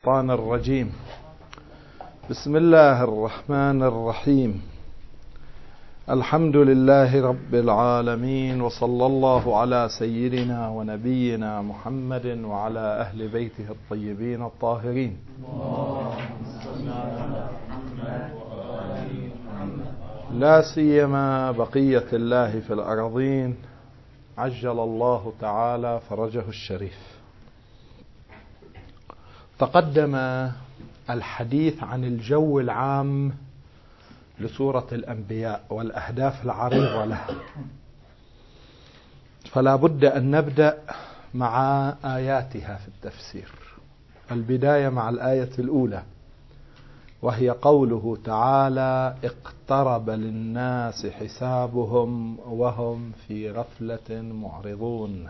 الشيطان الرجيم. بسم الله الرحمن الرحيم. الحمد لله رب العالمين، وصلى الله على سيدنا ونبينا محمد وعلى أهل بيته الطيبين الطاهرين. لا سيما بقية الله في الأرضين، عجل الله تعالى فرجه الشريف. تقدم الحديث عن الجو العام لسورة الأنبياء والأهداف العريضة لها، فلا بد أن نبدأ مع آياتها في التفسير. البداية مع الآية الأولى، وهي قوله تعالى: اقترب للناس حسابهم وهم في غفلة معرضون.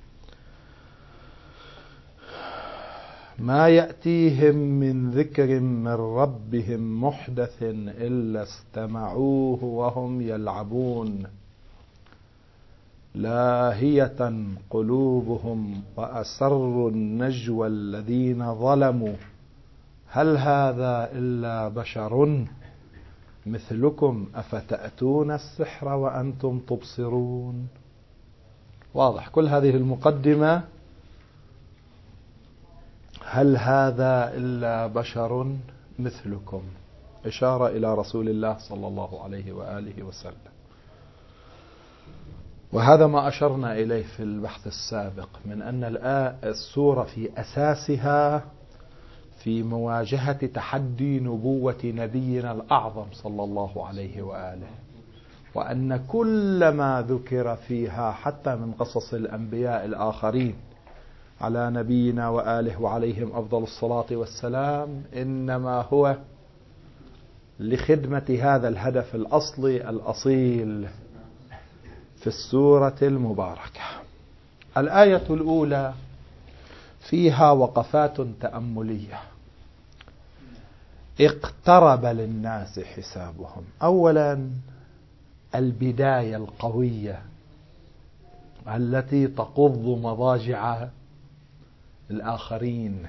ما يأتيهم من ذكر من ربهم محدث إلا استمعوه وهم يلعبون لاهية قلوبهم وأسروا النجوى الذين ظلموا هل هذا إلا بشر مثلكم أفتأتون السحر وأنتم تبصرون. واضح كل هذه المقدمة، هل هذا إلا بشر مثلكم، إشارة إلى رسول الله صلى الله عليه وآله وسلم. وهذا ما أشرنا إليه في البحث السابق من أن السورة في أساسها في مواجهة تحدي نبوة نبينا الأعظم صلى الله عليه وآله، وأن كل ما ذكر فيها حتى من قصص الأنبياء الآخرين على نبينا وآله وعليهم أفضل الصلاة والسلام إنما هو لخدمة هذا الهدف الأصلي الأصيل في السورة المباركة. الآية الأولى فيها وقفات تأملية. اقترب للناس حسابهم. أولا البداية القوية التي تقض مضاجع الآخرين،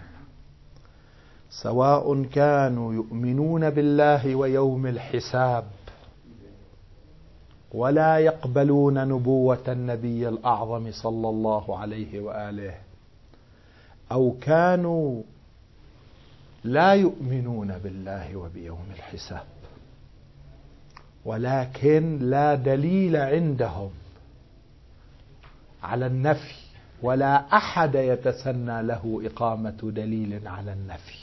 سواء كانوا يؤمنون بالله ويوم الحساب ولا يقبلون نبوة النبي الأعظم صلى الله عليه وآله، أو كانوا لا يؤمنون بالله وبيوم الحساب ولكن لا دليل عندهم على النفي، ولا أحد يتسنى له إقامة دليل على النفي.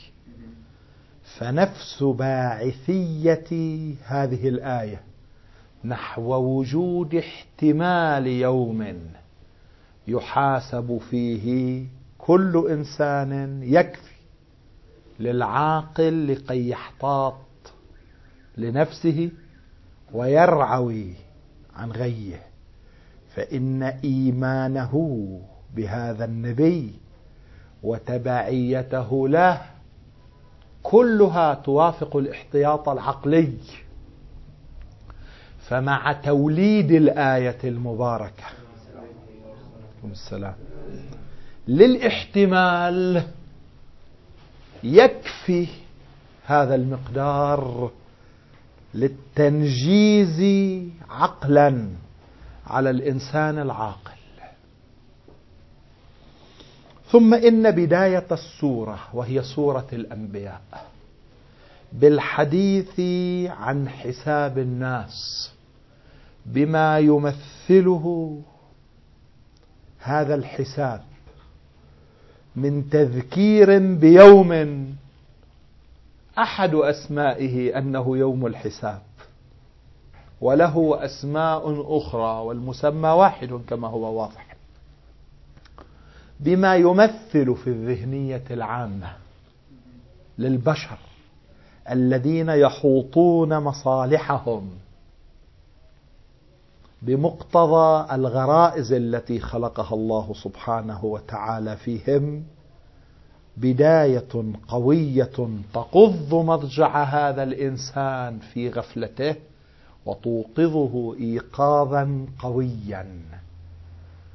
فنفس باعثية هذه الآية نحو وجود احتمال يوم يحاسب فيه كل إنسان يكفي للعاقل لكي يحتاط لنفسه ويرعوي عن غيه، فإن إيمانه بهذا النبي وتبعيته له كلها توافق الاحتياط العقلي. فمع توليد الآية المباركة السلام للاحتمال يكفي هذا المقدار للتنجيز عقلا على الإنسان العاقل. ثم إن بداية السورة وهي سورة الأنبياء بالحديث عن حساب الناس بما يمثله هذا الحساب من تذكير بيوم أحد أسمائه أنه يوم الحساب، وله أسماء أخرى والمسمى واحد كما هو واضح، بما يمثل في الذهنية العامة للبشر الذين يحوطون مصالحهم بمقتضى الغرائز التي خلقها الله سبحانه وتعالى فيهم، بداية قوية تقض مضجع هذا الإنسان في غفلته وتوقظه إيقاظا قويا.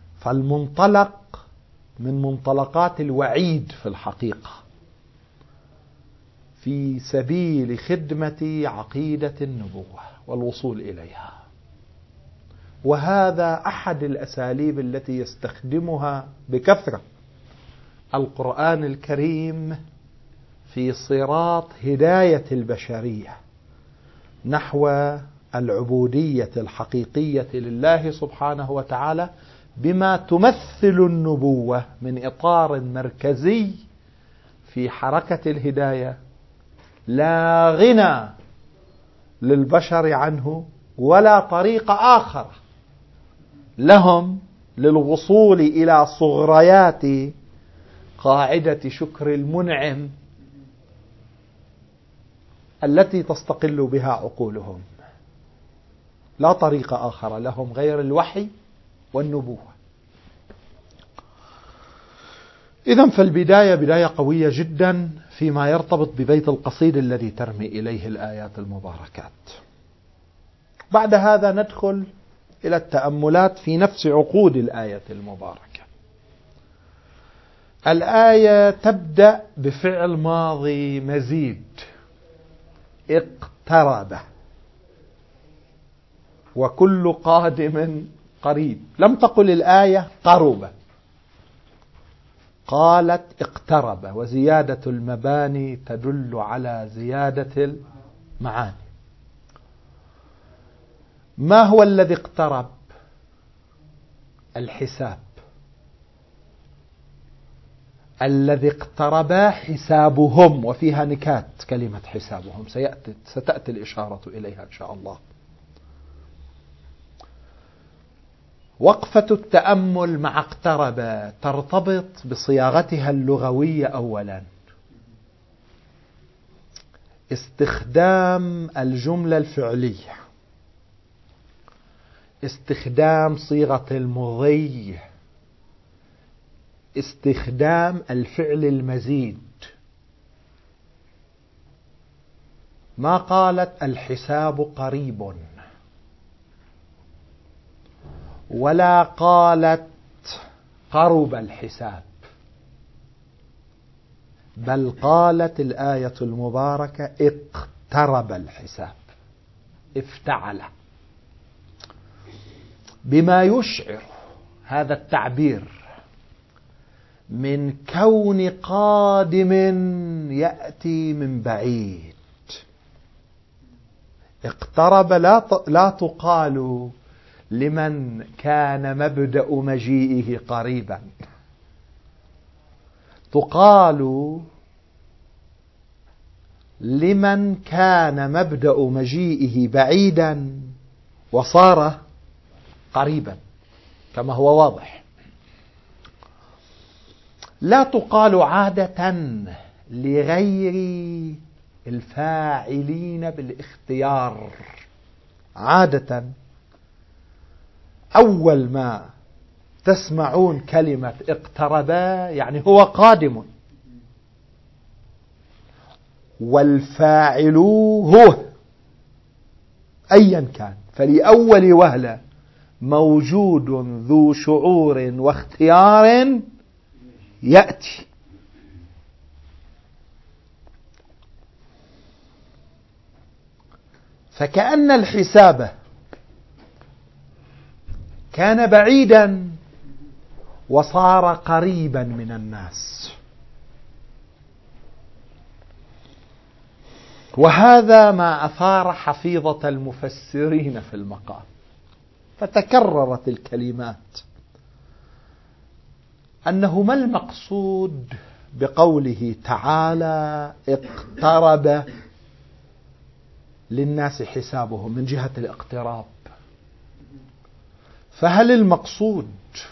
فالمنطلق من منطلقات الوعيد في الحقيقة، في سبيل خدمة عقيدة النبوة والوصول إليها. وهذا أحد الأساليب التي يستخدمها بكثرة القرآن الكريم في صراط هداية البشرية نحو العبودية الحقيقية لله سبحانه وتعالى، بما تمثل النبوة من إطار مركزي في حركة الهداية لا غنى للبشر عنه ولا طريق آخر لهم للوصول إلى صغريات قاعدة شكر المنعم التي تستقل بها عقولهم. لا طريق آخر لهم غير الوحي والنبوة. إذن فالبداية بداية قوية جدا فيما يرتبط ببيت القصيد الذي ترمي إليه الآيات المباركات. بعد هذا ندخل إلى التأملات في نفس عقود الآية المباركة. الآية تبدأ بفعل ماضي مزيد، اقترب، وكل قادم قريب. لم تقل الآية قرب، قالت اقترب، وزيادة المباني تدل على زيادة المعاني. ما هو الذي اقترب؟ الحساب. الذي اقترب حسابهم، وفيها نكات كلمة حسابهم ستأتي الإشارة إليها إن شاء الله. وقفة التأمل مع اقترب ترتبط بصياغتها اللغوية. أولا، استخدام الجملة الفعلية، استخدام صيغة المضي، استخدام الفعل المزيد. ما قالت الحساب قريب، ولا قالت قرب الحساب، بل قالت الآية المباركة اقترب الحساب، افتعل، بما يشعر هذا التعبير من كون قادم يأتي من بعيد. اقترب لا تقال لمن كان مبدأ مجيئه قريبا، تقال لمن كان مبدأ مجيئه بعيدا وصار قريبا، كما هو واضح. لا تقال عادة لغير الفاعلين بالاختيار. عادة أول ما تسمعون كلمة اقتربا يعني هو قادم، والفاعل هو أيا كان، فلأول وهلة موجود ذو شعور واختيار يأتي. فكأن الحساب كان بعيدا وصار قريبا من الناس، وهذا ما أثار حفيظة المفسرين في المقام، فتكررت الكلمات أنه ما المقصود بقوله تعالى اقترب للناس حسابهم من جهة الاقتراب. فهل المقصود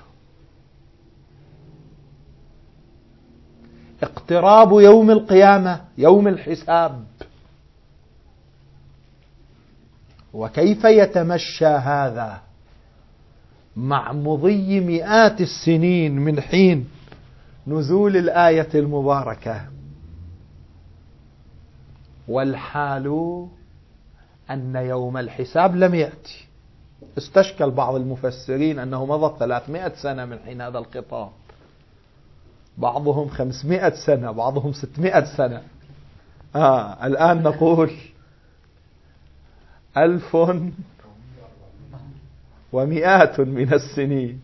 اقتراب يوم القيامة، يوم الحساب؟ وكيف يتمشى هذا مع مضي مئات السنين من حين نزول الآية المباركة، والحال أن يوم الحساب لم يأتي؟ استشكل بعض المفسرين أنه مضت 300 سنة من حين هذا الخطاب، بعضهم 500 سنة، بعضهم 600 سنة. الآن نقول 1100 من السنين.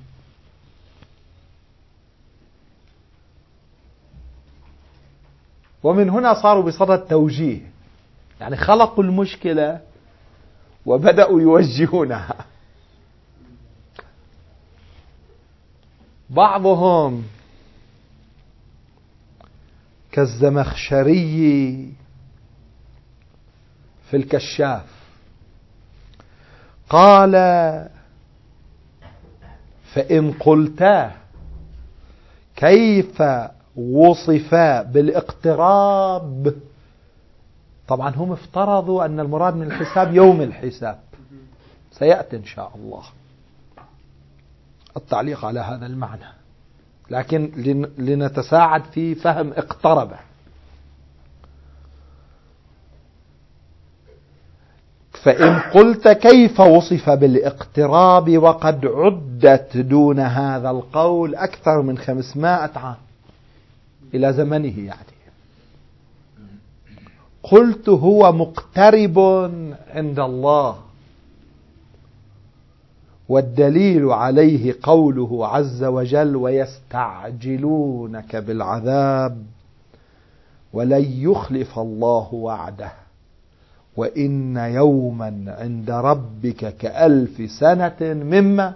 ومن هنا صاروا بصدد توجيه، يعني خلقوا المشكلة وبدأوا يوجهونها. بعضهم كالزمخشري في الكشاف قال: فإن قلتا كيف وصف بالاقتراب، طبعا هم افترضوا أن المراد من الحساب يوم الحساب، سيأتي إن شاء الله التعليق على هذا المعنى، لكن لنتساعد في فهم اقترب. فإن قلت كيف وصف بالاقتراب وقد عدت دون هذا القول أكثر من 500 عام إلى زمنه، يعني قلت هو مقترب عند الله، والدليل عليه قوله عز وجل: ويستعجلونك بالعذاب ولن يخلف الله وعده وإن يوما عند ربك كألف سنة مما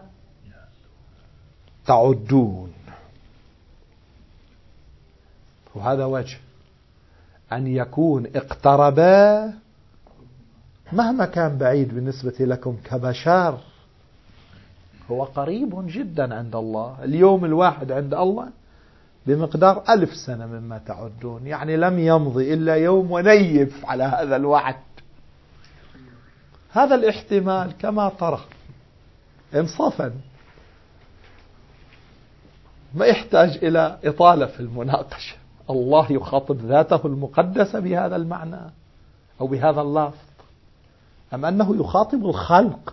تعدون. وهذا وجه أن يكون اقتربا مهما كان بعيد بالنسبة لكم كبشر، هو قريب جدا عند الله. اليوم الواحد عند الله بمقدار 1000 سنة مما تعدون، يعني لم يمضي إلا يوم ونيف على هذا الوعد. هذا الاحتمال كما ترى انصافا ما يحتاج إلى إطالة في المناقشة. الله يخاطب ذاته المقدسة بهذا المعنى أو بهذا اللفظ، أم أنه يخاطب الخلق؟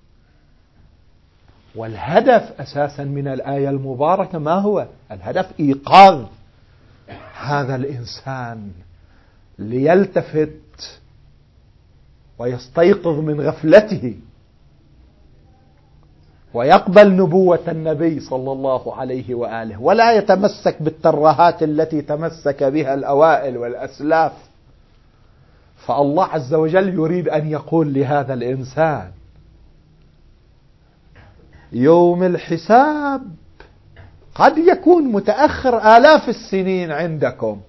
والهدف أساسا من الآية المباركة ما هو؟ الهدف إيقاظ هذا الإنسان ليلتفت ويستيقظ من غفلته ويقبل نبوة النبي صلى الله عليه وآله، ولا يتمسك بالترهات التي تمسك بها الأوائل والأسلاف. فالله عز وجل يريد أن يقول لهذا الإنسان: يوم الحساب قد يكون متأخر آلاف السنين عندكم،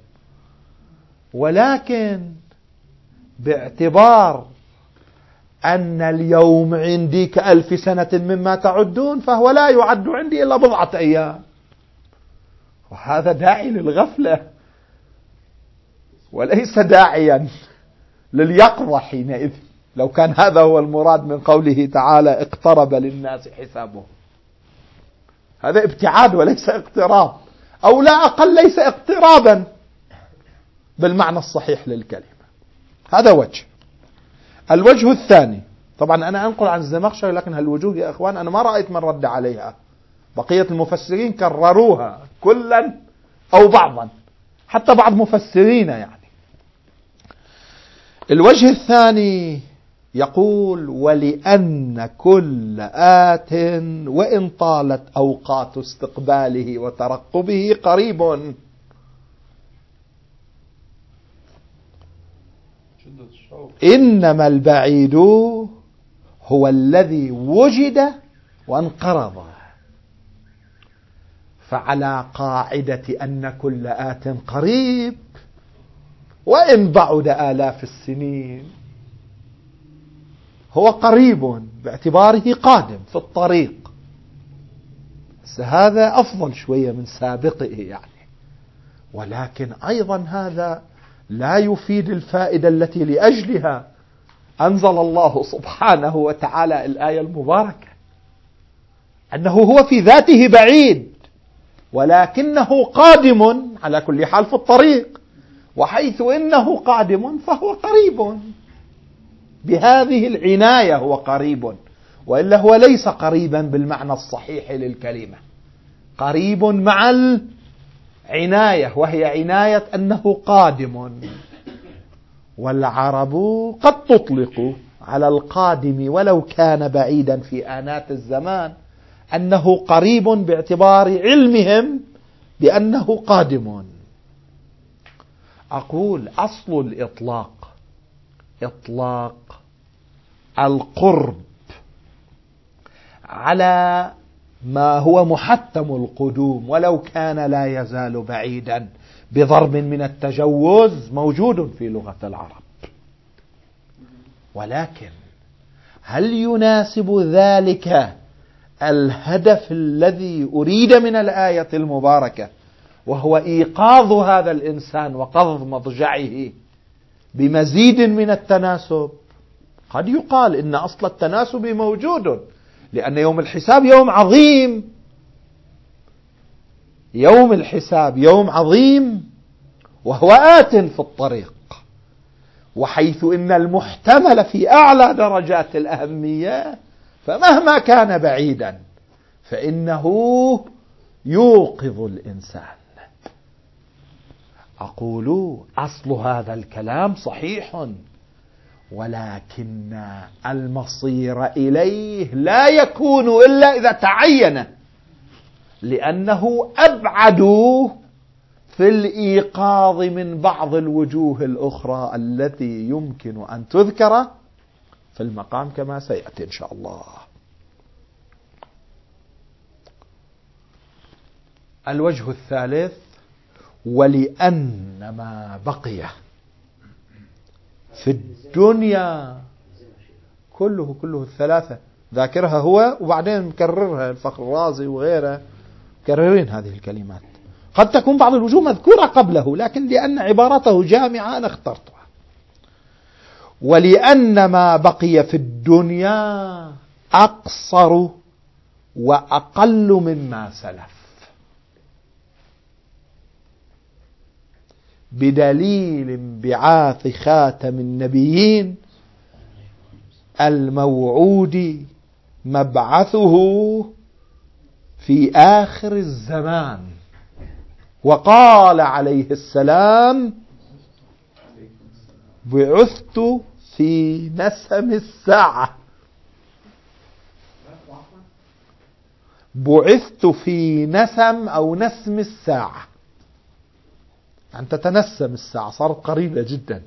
ولكن باعتبار أن اليوم عندي كألف سنة مما تعدون، فهو لا يعد عندي إلا بضعة أيام. وهذا داعي للغفلة وليس داعيا لليقظة حينئذ، لو كان هذا هو المراد من قوله تعالى: اقترب للناس حسابهم. هذا ابتعاد وليس اقتراب، أو لا أقل ليس اقترابا بالمعنى الصحيح للكلمة. هذا وجه. الوجه الثاني، طبعا أنا أنقل عن الزمخشري، لكن هالوجوه يا أخوان أنا ما رأيت من رد عليها. بقية المفسرين كرروها كلا أو بعضا، حتى بعض مفسرين يعني. الوجه الثاني يقول: ولأن كل آت وإن طالت أوقات استقباله وترقبه قريب. إنما البعيد هو الذي وجد وانقرض. فعلى قاعدة أن كل آت قريب وإن بعد آلاف السنين، هو قريب باعتباره قادم في الطريق. هذا أفضل شوية من سابقه يعني، ولكن أيضا هذا لا يفيد الفائدة التي لأجلها أنزل الله سبحانه وتعالى الآية المباركة، أنه هو في ذاته بعيد ولكنه قادم على كل حال في الطريق، وحيث إنه قادم فهو قريب. بهذه العناية هو قريب، وإلا هو ليس قريبا بالمعنى الصحيح للكلمة. قريب مع العناية، وهي عناية أنه قادم. والعرب قد تطلق على القادم ولو كان بعيدا في آنات الزمان أنه قريب باعتبار علمهم بأنه قادم. أقول أصل الإطلاق إطلاق القرب على ما هو محتم القدوم ولو كان لا يزال بعيدا بضرب من التجوز موجود في لغة العرب، ولكن هل يناسب ذلك الهدف الذي أريد من الآية المباركة، وهو إيقاظ هذا الإنسان وقض مضجعه بمزيد من التناسب؟ قد يقال إن أصل التناسب موجود، لأن يوم الحساب يوم عظيم، يوم الحساب يوم عظيم وهو آت في الطريق، وحيث إن المحتمل في أعلى درجات الأهمية فمهما كان بعيدا فإنه يوقظ الإنسان. أقول أصل هذا الكلام صحيح، ولكن المصير إليه لا يكون إلا إذا تعين، لأنه أبعد في الإيقاظ من بعض الوجوه الأخرى التي يمكن أن تذكر في المقام كما سيأتي إن شاء الله. الوجه الثالث: ولأن ما بقي في الدنيا كله الثلاثة ذاكرها هو وبعدين مكررها الفخر الرازي وغيره، مكررين هذه الكلمات. قد تكون بعض الوجوه مذكورة قبله، لكن لأن عبارته جامعة أنا اخترتها. ولأن ما بقي في الدنيا أقصر وأقل مما سلف، بدليل انبعاث خاتم النبيين الموعود مبعثه في آخر الزمان. وقال عليه السلام: بعثت في نسم الساعة. بعثت في نسم أو نسم الساعة، أن تتنسم الساعة، صارت قريبة جدا.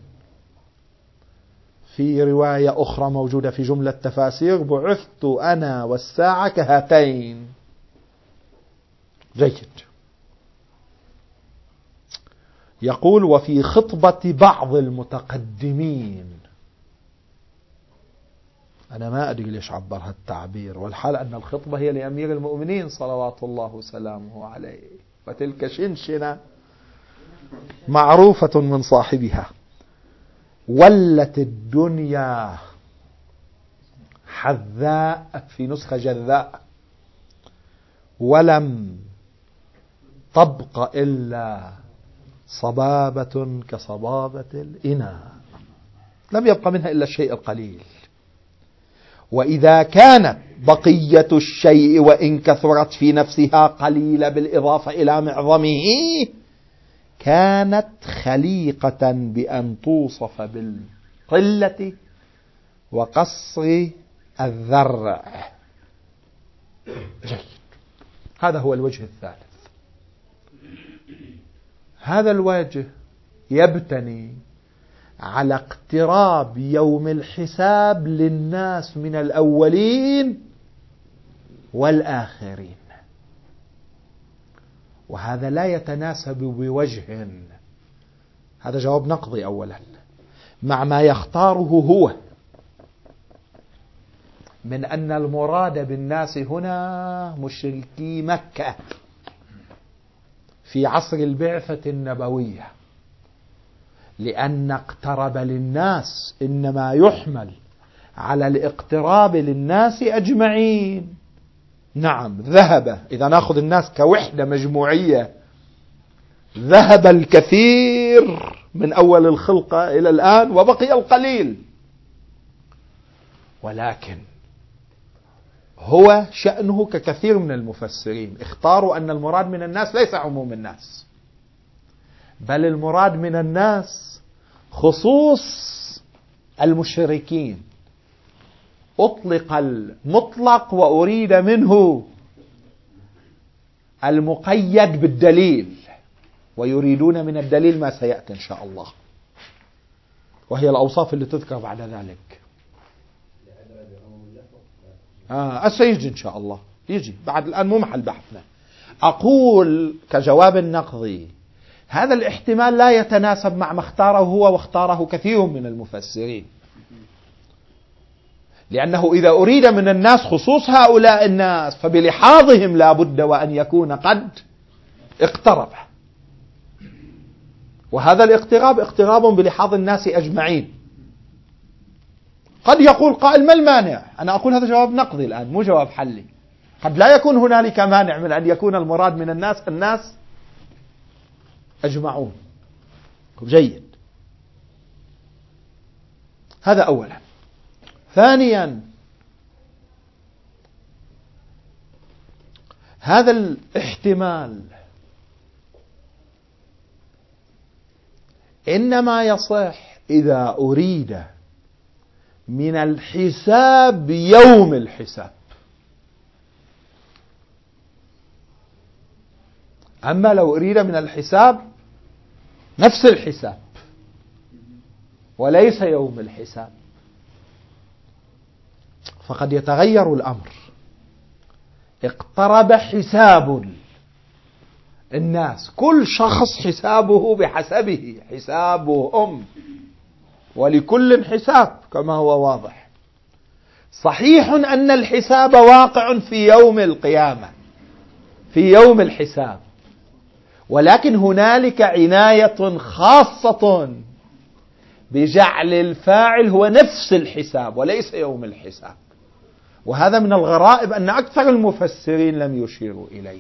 في رواية أخرى موجودة في جملة تفاسير: بعثت أنا والساعة كهاتين. جيد. يقول: وفي خطبة بعض المتقدمين. أنا ما أدري ليش عبر هالتعبير، والحال أن الخطبة هي لأمير المؤمنين صلوات الله وسلامه عليه، وتلك شنشنة معروفة من صاحبها. ولت الدنيا حذاء، في نسخة جذاء، ولم تبق إلا صبابة كصبابة الإناء، لم يبق منها إلا الشيء القليل. وإذا كانت بقية الشيء وإن كثرت في نفسها قليلة بالإضافة إلى معظمه، كانت خليقة بأن توصف بالقلة وقصر الذرع. جيد. هذا هو الوجه الثالث. هذا الوجه يبتني على اقتراب يوم الحساب للناس من الأولين والآخرين، وهذا لا يتناسب بوجه، هذا جواب نقضي أولا، مع ما يختاره هو من أن المراد بالناس هنا مشركي مكة في عصر البعثة النبوية، لأن اقترب للناس إنما يحمل على الاقتراب للناس أجمعين. نعم، ذهب، إذا نأخذ الناس كوحدة مجموعية، ذهب الكثير من أول الخلقة إلى الآن وبقي القليل، ولكن هو شأنه ككثير من المفسرين اختاروا أن المراد من الناس ليس عموم الناس، بل المراد من الناس خصوص المشركين أطلق المطلق وأريد منه المقيد بالدليل، ويريدون من الدليل ما سيأتي إن شاء الله، وهي الأوصاف اللي تذكر بعد ذلك. سيجي إن شاء الله، يجي بعد، الآن مو محل بحثنا. أقول كجواب نقضي هذا الاحتمال لا يتناسب مع ما اختاره هو واختاره كثير من المفسرين، لأنه إذا أريد من الناس خصوص هؤلاء الناس فبلحاظهم لا بد وأن يكون قد اقترب، وهذا الاقتراب اقتراب بلحاظ الناس أجمعين. قد يقول قائل ما المانع؟ أنا أقول هذا جواب نقضي الآن مو جواب حلي. قد لا يكون هنالك مانع من أن يكون المراد من الناس أجمعون. جيد، هذا أولا. ثانيا، هذا الاحتمال إنما يصح إذا أريد من الحساب يوم الحساب. أما لو أريد من الحساب نفس الحساب وليس يوم الحساب فقد يتغير الأمر. اقترب حساب الناس، كل شخص حسابه بحسبه، حسابهم ولكل حساب كما هو واضح. صحيح أن الحساب واقع في يوم القيامة، في يوم الحساب، ولكن هنالك عناية خاصة بجعل الفاعل هو نفس الحساب وليس يوم الحساب، وهذا من الغرائب أن أكثر المفسرين لم يشيروا إليه.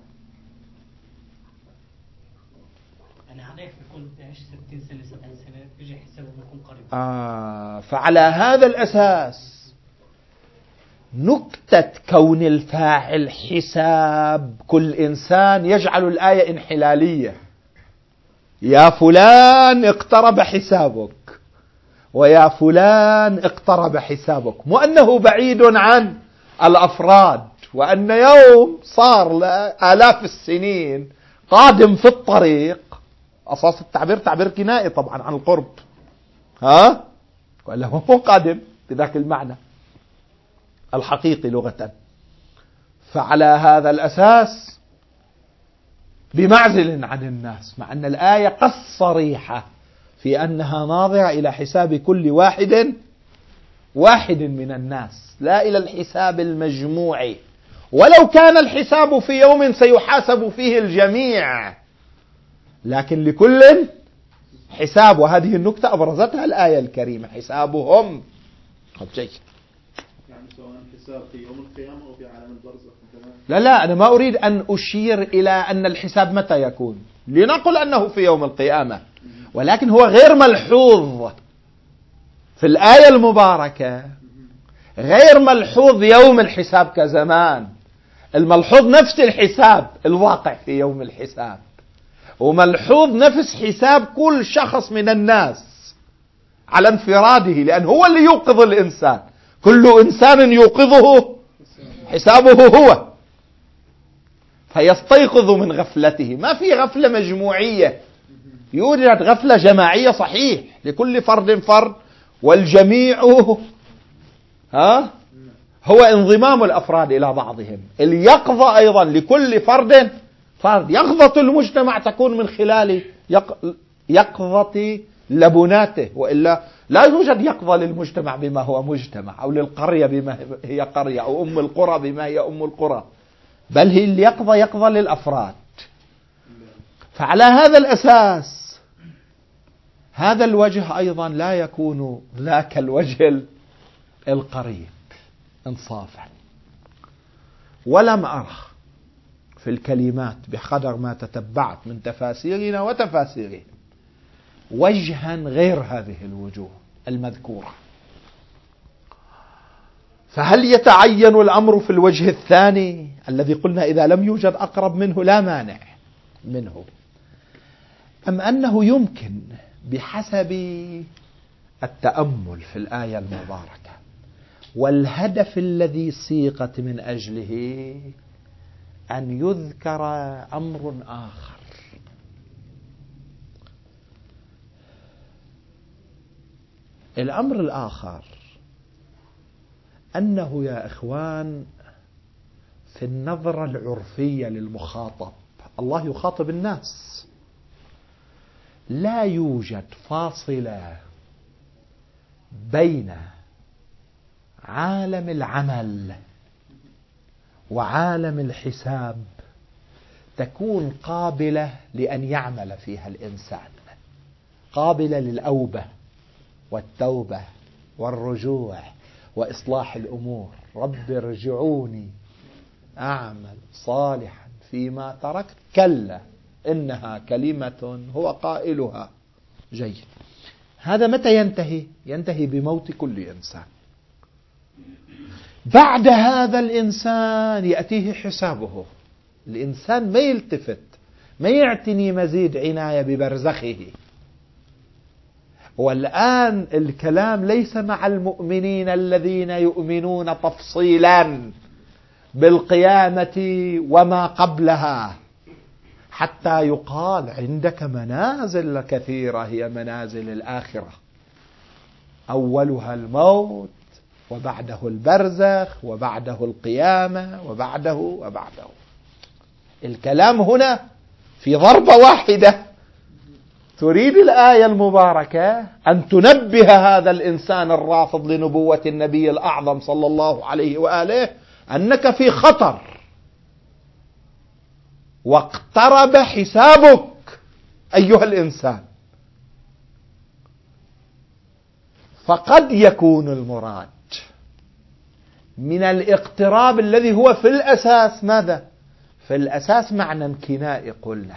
أنا عارف يكون 60 سنة 70 سنة يجي حسابه يكون قريب. فعلى هذا الأساس نكتة كون الفاعل حساب كل إنسان يجعل الآية انحلالية. يا فلان اقترب حسابك ويا فلان اقترب حسابك، مو أنه بعيد عن الأفراد وأن يوم صار آلاف السنين قادم في الطريق. أساس التعبير تعبير كنائي طبعا عن القرب، وإلا هو مو قادم بذاك المعنى الحقيقي لغة. فعلى هذا الأساس بمعزل عن الناس، مع أن الآية قد صريحة في أنها ناظرة إلى حساب كل واحد من الناس، لا إلى الحساب المجموعي، ولو كان الحساب في يوم سيحاسب فيه الجميع، لكن لكل حساب. وهذه النكتة أبرزتها الآية الكريمة، حسابهم. جيد. يعني سواء حساب في يوم القيامة أو في عالم البرزخ. لا أنا ما أريد أن أشير إلى أن الحساب متى يكون، لنقل أنه في يوم القيامة، ولكن هو غير ملحوظ في الآية المباركة، غير ملحوظ يوم الحساب كزمان. الملحوظ نفس الحساب الواقع في يوم الحساب، وملحوظ نفس حساب كل شخص من الناس على انفراده، لأن هو اللي يوقظ الإنسان، كل إنسان يوقظه حسابه هو، فيستيقظ من غفلته. ما في غفلة مجموعية، يوجد غفلة جماعية صحيح لكل فرد فرد، والجميع هو انضمام الأفراد إلى بعضهم. اليقظة أيضا لكل فرد فرد. يقظة المجتمع تكون من خلال يقظة لبناته، وإلا لا يوجد يقظة للمجتمع بما هو مجتمع، أو للقرية بما هي قرية، أو أم القرى بما هي أم القرى، بل هي اليقظة يقظة للأفراد. فعلى هذا الأساس هذا الوجه أيضا لا يكون ذاك الوجه القريب انصافا. ولم أرى في الكلمات بقدر ما تتبعت من تفاسيرنا وتفاسيرهم وجها غير هذه الوجوه المذكورة. فهل يتعين الأمر في الوجه الثاني الذي قلنا إذا لم يوجد أقرب منه لا مانع منه، أم أنه يمكن بحسب التأمل في الآية المباركة والهدف الذي سيقت من أجله أن يذكر أمر آخر. الأمر الآخر أنه يا إخوان في النظرة العرفية للمخاطب، الله يخاطب الناس، لا يوجد فاصلة بين عالم العمل وعالم الحساب تكون قابلة لأن يعمل فيها الإنسان، قابلة للأوبة والتوبة والرجوع وإصلاح الأمور. رب ارجعوني أعمل صالحا فيما تركت كلا إنها كلمة هو قائلها. جيد، هذا متى ينتهي؟ ينتهي بموت كل إنسان. بعد هذا الإنسان يأتيه حسابه. الإنسان ما يلتفت، ما يعتني مزيد عناية ببرزخه. والآن الكلام ليس مع المؤمنين الذين يؤمنون تفصيلا بالقيامة وما قبلها، حتى يقال عندك منازل كثيرة هي منازل الآخرة، أولها الموت وبعده البرزخ وبعده القيامة وبعده. الكلام هنا في ضربة واحدة. تريد الآية المباركة أن تنبه هذا الإنسان الرافض لنبوة النبي الأعظم صلى الله عليه وآله أنك في خطر واقترب حسابك أيها الإنسان. فقد يكون المراد من الاقتراب الذي هو في الأساس ماذا؟ في الأساس معنى امتناء قلنا،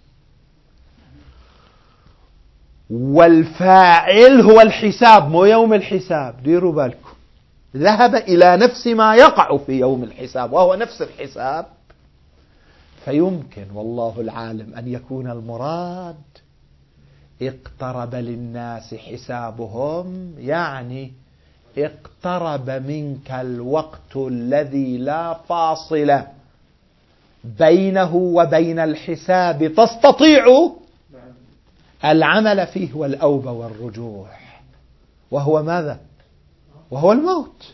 والفاعل هو الحساب مو يوم الحساب. ديروا بالكم، ذهب إلى نفس ما يقع في يوم الحساب وهو نفس الحساب. فيمكن والله العالم أن يكون المراد اقترب للناس حسابهم، يعني اقترب منك الوقت الذي لا فاصل بينه وبين الحساب تستطيع العمل فيه والأوبة والرجوع، وهو ماذا؟ وهو الموت.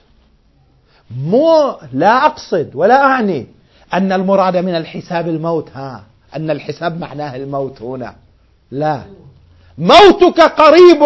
لا أقصد ولا أعني أن المراد من الحساب الموت، أن الحساب معناه الموت هنا، لا، موتك قريب،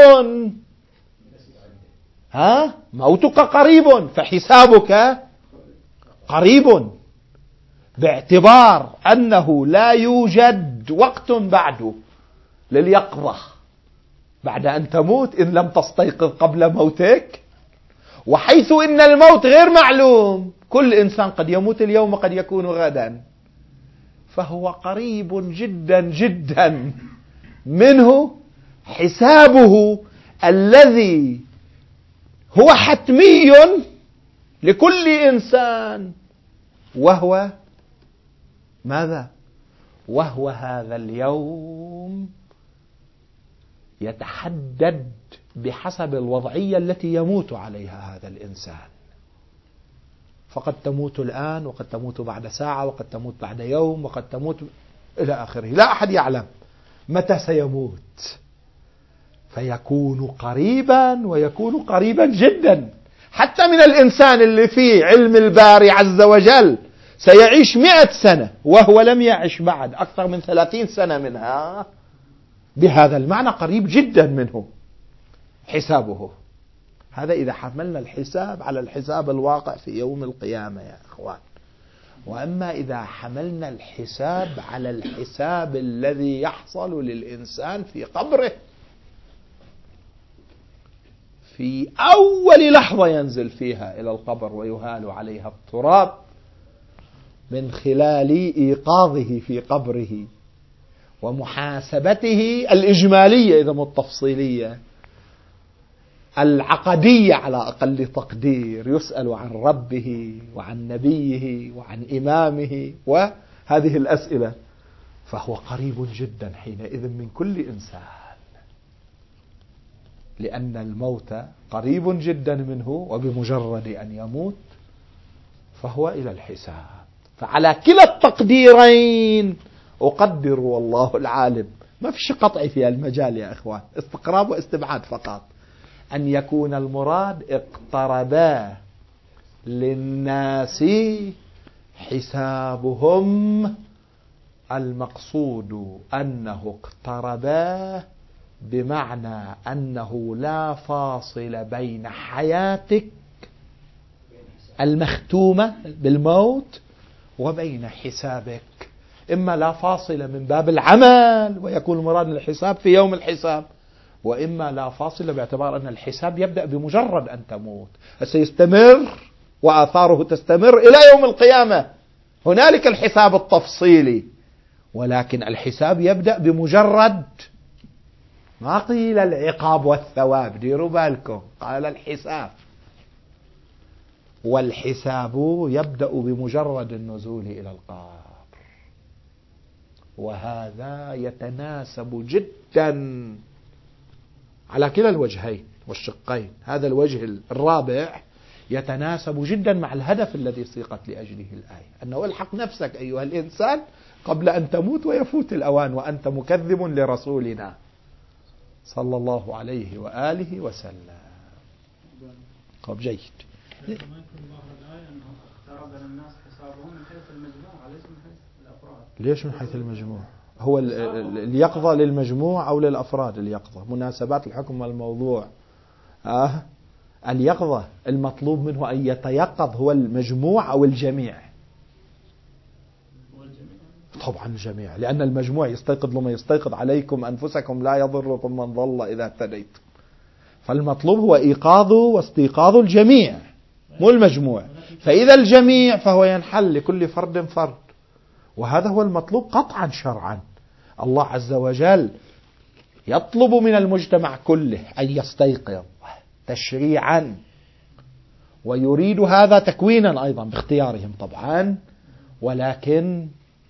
موتك قريب فحسابك قريب، باعتبار أنه لا يوجد وقت بعد لليقظة بعد أن تموت إن لم تستيقظ قبل موتك. وحيث إن الموت غير معلوم، كل إنسان قد يموت اليوم وقد يكون غدا، فهو قريب جدا جدا منه حسابه الذي هو حتمي لكل إنسان، وهو ماذا؟ وهو هذا اليوم يتحدد بحسب الوضعية التي يموت عليها هذا الإنسان. فقد تموت الآن، وقد تموت بعد ساعة، وقد تموت بعد يوم، وقد تموت إلى آخره. لا أحد يعلم متى سيموت، فيكون قريبا ويكون قريبا جدا، حتى من الإنسان اللي فيه علم الباري عز وجل سيعيش 100 سنة وهو لم يعش بعد أكثر من 30 سنة منها، بهذا المعنى قريب جدا منه حسابه. هذا إذا حملنا الحساب على الحساب الواقع في يوم القيامة يا إخوان. وأما إذا حملنا الحساب على الحساب الذي يحصل للإنسان في قبره، في أول لحظة ينزل فيها إلى القبر ويهال عليها التراب من خلال إيقاظه في قبره ومحاسبته الإجمالية إذا مو التفصيلية، العقدية على أقل تقدير، يسأل عن ربه وعن نبيه وعن إمامه وهذه الأسئلة، فهو قريب جدا حينئذ من كل إنسان. لأن الموت قريب جدا منه، وبمجرد أن يموت فهو إلى الحساب. فعلى كلا التقديرين أقدر والله العالم، ما فيش قطع في المجال يا إخوان، استقراب واستبعاد فقط، أن يكون المراد اقتربا للناس حسابهم، المقصود أنه اقتربا بمعنى أنه لا فاصل بين حياتك المختومة بالموت وبين حسابك. إما لا فاصل من باب العمل ويكون المراد الحساب في يوم الحساب، وإما لا فاصل باعتبار أن الحساب يبدأ بمجرد أن تموت، سيستمر وآثاره تستمر إلى يوم القيامة. هنالك الحساب التفصيلي، ولكن الحساب يبدأ بمجرد ما قيل العقاب والثواب، ديروا بالكم، قال الحساب، والحساب يبدأ بمجرد النزول إلى القبر. وهذا يتناسب جدا على كلا الوجهين والشقين. هذا الوجه الرابع يتناسب جدا مع الهدف الذي سيقت لأجله الآية، أنه الحق نفسك أيها الإنسان قبل أن تموت ويفوت الأوان وأنت مكذب لرسولنا صلى الله عليه وآله وسلم. طب جيد. ما يكون ظاهر الآية أنه اقترب للناس حسابهم من حيث المجموع وليس من حيث الأفراد. ليش من حيث المجموع؟ هو اليقظة للمجموع أو للأفراد؟ اليقظة مناسبات الحكم والموضوع. اليقظة المطلوب منه أن يتيقظ هو المجموع أو الجميع؟ طبعا الجميع، لأن المجموع يستيقظ لما يستيقظ عليكم أنفسكم لا يضركم من ضل إذا اهتديتم. فالمطلوب هو إيقاظ واستيقاظ الجميع مو المجموع. فإذا الجميع فهو ينحل لكل فرد فرد، وهذا هو المطلوب قطعا شرعا. الله عز وجل يطلب من المجتمع كله أن يستيقظ تشريعا، ويريد هذا تكوينا أيضا باختيارهم طبعا، ولكن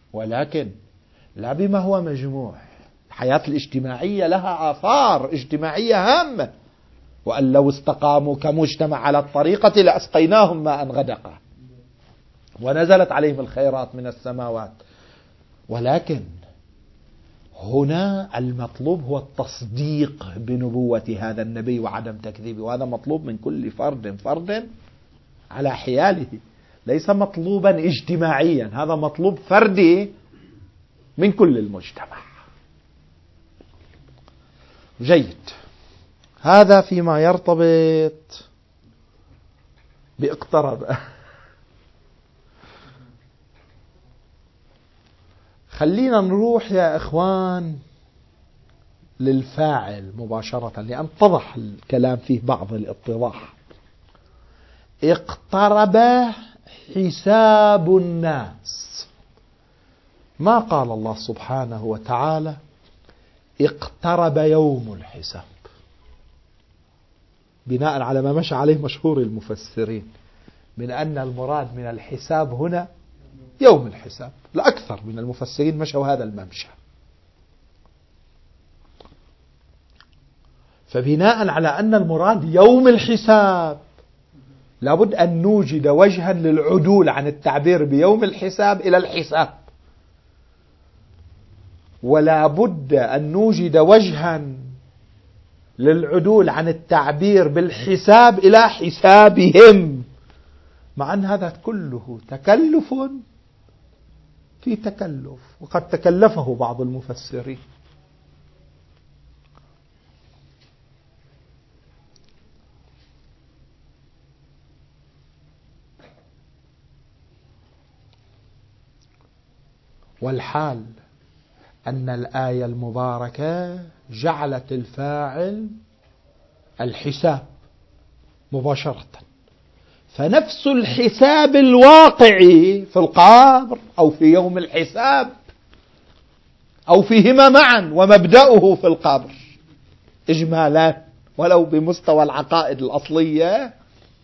لا بما هو مجموع. الحياة الاجتماعية لها آثار اجتماعية هامة، وأن لو استقاموا كمجتمع على الطريقة لأسقيناهم ماء غدقا ونزلت عليهم الخيرات من السماوات. ولكن هنا المطلوب هو التصديق بنبوة هذا النبي وعدم تكذيبه، وهذا مطلوب من كل فرد على حياله، ليس مطلوبا اجتماعيا، هذا مطلوب فردي من كل المجتمع. جيد. هذا فيما يرتبط باقترب. خلينا نروح يا إخوان للفاعل مباشرة، لأن اتضح الكلام فيه بعض الاتضاح. اقترب حساب الناس، ما قال الله سبحانه وتعالى اقترب يوم الحساب، بناء على ما مشى عليه مشهور المفسرين من أن المراد من الحساب هنا يوم الحساب. لأكثر من المفسرين مشوا هذا الممشى. فبناء على أن المراد يوم الحساب لابد أن نوجد وجها للعدول عن التعبير بيوم الحساب إلى الحساب، ولا بد أن نوجد وجها للعدول عن التعبير بالحساب إلى حسابهم، مع أن هذا كله تكلف في تكلف، وقد تكلفه بعض المفسرين. والحال أن الآية المباركة جعلت الفاعل الحساب مباشرة، فنفس الحساب الواقعي في القبر أو في يوم الحساب أو فيهما معا ومبدأه في القبر إجمالا ولو بمستوى العقائد الأصلية،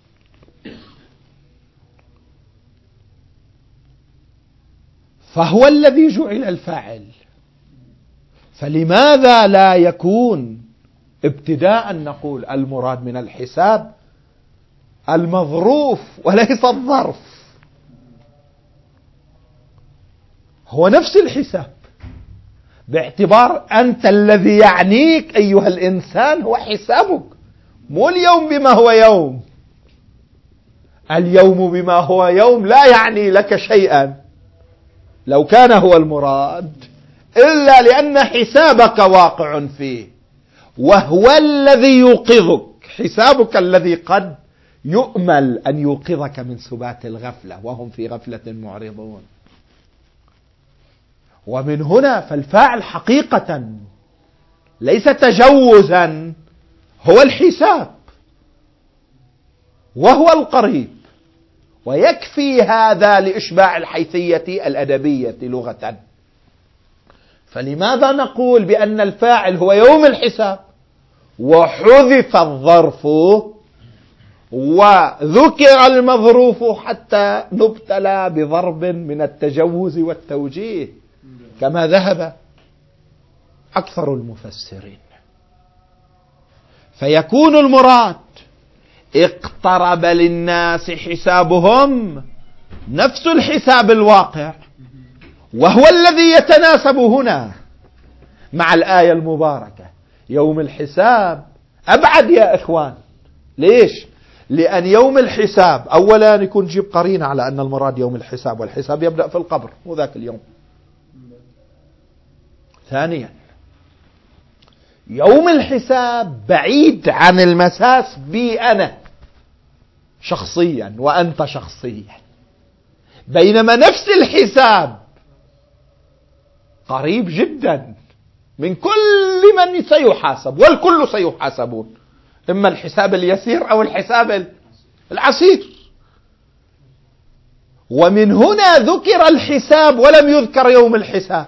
فهو الذي جعل الفاعل. فلماذا لا يكون ابتداء نقول المراد من الحساب المظروف وليس الظرف، هو نفس الحساب، باعتبار أنت الذي يعنيك أيها الإنسان هو حسابك، مو اليوم بما هو يوم. اليوم بما هو يوم لا يعني لك شيئا لو كان هو المراد، إلا لأن حسابك واقع فيه، وهو الذي يوقظك، حسابك الذي قد يؤمل أن يوقظك من سبات الغفلة وهم في غفلة معرضون. ومن هنا فالفاعل حقيقة ليس تجوزا، هو الحساب وهو القريب، ويكفي هذا لإشباع الحيثية الأدبية لغة. فلماذا نقول بأن الفاعل هو يوم الحساب وحذف الظرف وذكر المظروف حتى نبتلى بضرب من التجوز والتوجيه كما ذهب أكثر المفسرين؟ فيكون المراد اقترب للناس حسابهم نفس الحساب الواقع، وهو الذي يتناسب هنا مع الآية المباركة. يوم الحساب أبعد يا إخوان. ليش؟ لأن يوم الحساب أولا يكون جيب قرينة على أن المراد يوم الحساب، والحساب يبدأ في القبر مو ذاك اليوم. ثانيا يوم الحساب بعيد عن المساس بي أنا شخصيا وأنت شخصيا، بينما نفس الحساب قريب جدا من كل من سيحاسب، والكل سيحاسبون، إما الحساب اليسير أو الحساب العسير. ومن هنا ذكر الحساب ولم يذكر يوم الحساب،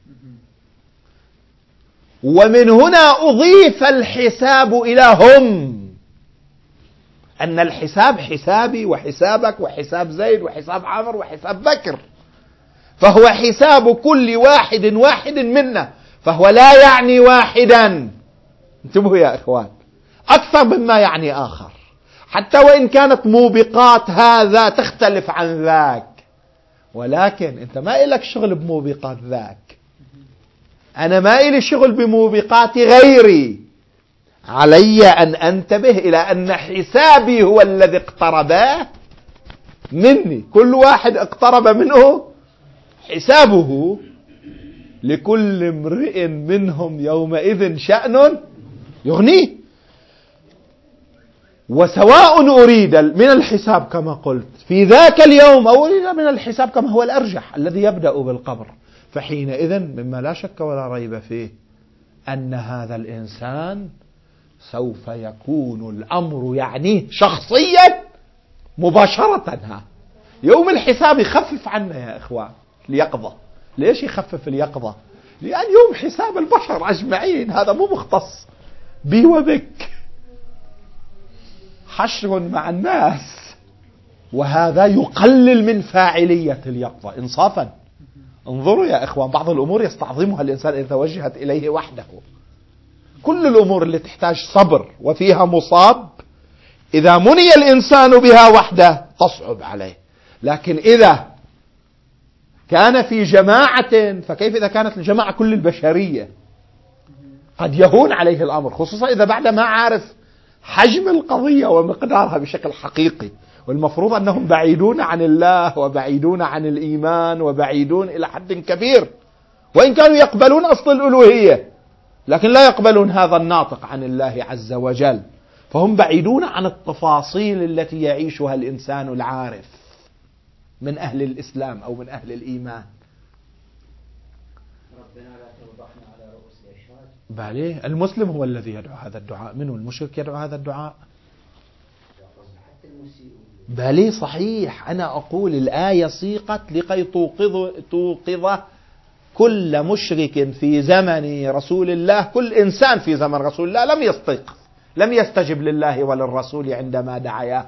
ومن هنا أضيف الحساب إلى هم، أن الحساب حسابي وحسابك وحساب زيد وحساب عمر وحساب بكر، فهو حساب كل واحد منا، فهو لا يعني واحدا، انتبهوا يا إخوان، أكثر مما يعني آخر، حتى وإن كانت موبقات هذا تختلف عن ذاك، ولكن أنت ما إلك شغل بموبقات ذاك، أنا ما إلي شغل بموبقات غيري، علي أن أنتبه إلى أن حسابي هو الذي اقترب مني، كل واحد اقترب منه حسابه، لكل امرئ منهم يومئذ شأن يغنيه. وسواء أريد من الحساب كما قلت في ذاك اليوم أو أريد من الحساب كما هو الأرجح الذي يبدأ بالقبر، فحينئذ مما لا شك ولا ريب فيه أن هذا الإنسان سوف يكون الأمر يعنيه شخصيا مباشرة. يوم الحساب يخفف عنا يا إخوان اليقظة. ليش يخفف اليقظة؟ لأن يوم حساب البشر أجمعين، هذا مو مختص بي وبك، حشر مع الناس، وهذا يقلل من فاعلية اليقظة إنصافا. انظروا يا إخوان، بعض الأمور يستعظمها الإنسان إذا توجهت إليه وحده. كل الأمور اللي تحتاج صبر وفيها مصاب إذا مني الإنسان بها وحده تصعب عليه، لكن إذا كان في جماعة فكيف إذا كانت الجماعة كل البشرية؟ قد يهون عليه الأمر، خصوصا إذا بعد ما عارف حجم القضية ومقدارها بشكل حقيقي. والمفروض أنهم بعيدون عن الله وبعيدون عن الإيمان وبعيدون إلى حد كبير، وإن كانوا يقبلون أصل الألوهية لكن لا يقبلون هذا الناطق عن الله عز وجل، فهم بعيدون عن التفاصيل التي يعيشها الإنسان العارف من أهل الإسلام أو من أهل الإيمان. ربنا لا توضحنا على رؤوس الأشهاد. باليه المسلم هو الذي يدعو هذا الدعاء، منه المشرك يدعو هذا الدعاء؟ باليه صحيح. أنا أقول الآية سيقت لكي توقظ كل مشرك في زمن رسول الله، كل إنسان في زمن رسول الله لم يستيقظ، لم يستجب لله وللرسول عندما دعاه.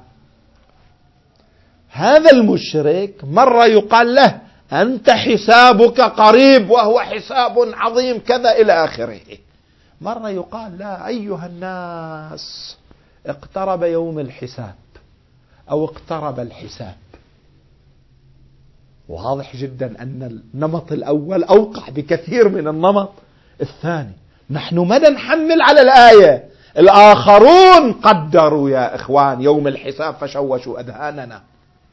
هذا المشرك مرة يقال له أنت حسابك قريب وهو حساب عظيم كذا إلى آخره، مرة يقال لا أيها الناس اقترب يوم الحساب أو اقترب الحساب. واضح جدا أن النمط الأول أوقع بكثير من النمط الثاني. نحن ما نحمل على الآية، الآخرون قدروا يا إخوان يوم الحساب فشوشوا أذهاننا.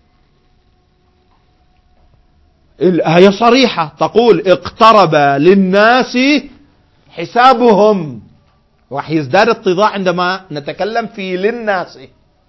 الآية صريحة تقول اقترب للناس حسابهم، راح يزداد اتضاع عندما نتكلم في للناس.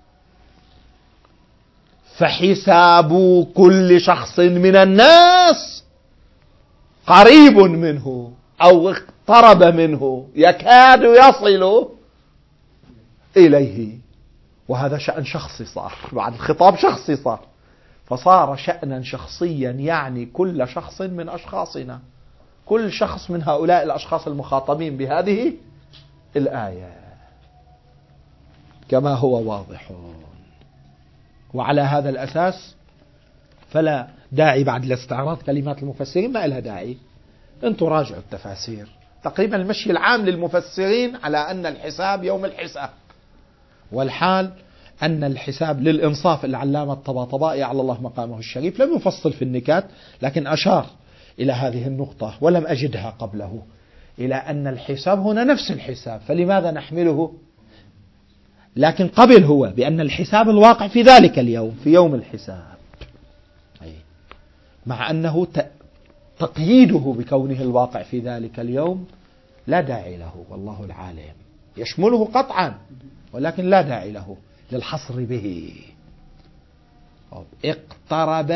فحساب كل شخص من الناس قريب منه أو اقترب منه، يكاد يصل إليه. وهذا شأن شخصي صار، بعد الخطاب شخصي صار، فصار شأنا شخصيا يعني كل شخص من أشخاصنا، كل شخص من هؤلاء الأشخاص المخاطبين بهذه الآية كما هو واضح. وعلى هذا الأساس فلا داعي بعد لاستعراض كلمات المفسرين، ما لها داعي. انتم راجعوا التفاسير، تقريبا المشي العام للمفسرين على أن الحساب يوم الحساب، والحال أن الحساب للإنصاف. العلامة الطباطبائي على الله مقامه الشريف لم يفصل في النكات، لكن أشار إلى هذه النقطة ولم أجدها قبله، إلى أن الحساب هنا نفس الحساب، فلماذا نحمله؟ لكن قبل هو بأن الحساب الواقع في ذلك اليوم، في يوم الحساب، مع أنه تقييده بكونه الواقع في ذلك اليوم لا داعي له، والله العالم يشمله قطعا، ولكن لا داعي له للحصر به. اقترب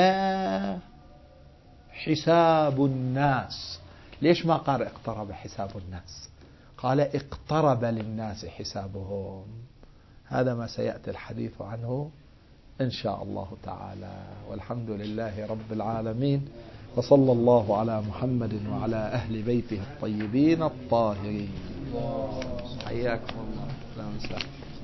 حساب الناس. ليش ما قال اقترب حساب الناس؟ قال اقترب للناس حسابهم. هذا ما سيأتي الحديث عنه إن شاء الله تعالى. والحمد لله رب العالمين، وصلى الله على محمد وعلى أهل بيته الطيبين الطاهرين. حياكم الله.